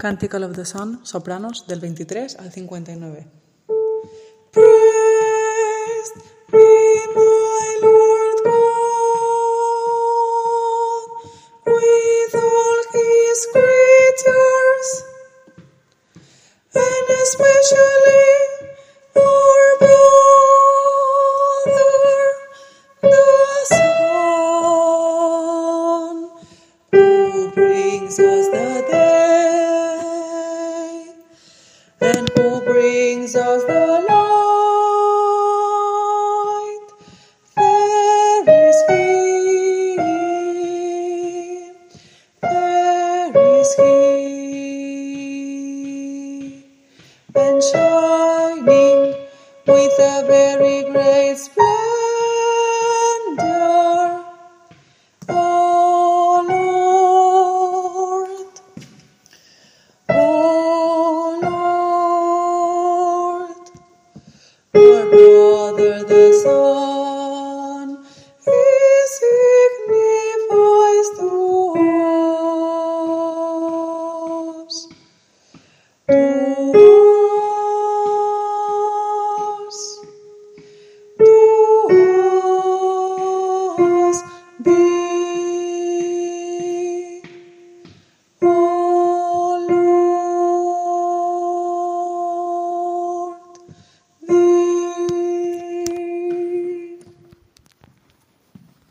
Canticle of the Sun, sopranos, del 23 al 59. Praise me, my Lord God, with all His creatures, and especially our brother, the Son, who brings us the day, and who brings us the light. There is He, and shining with a very great splendor.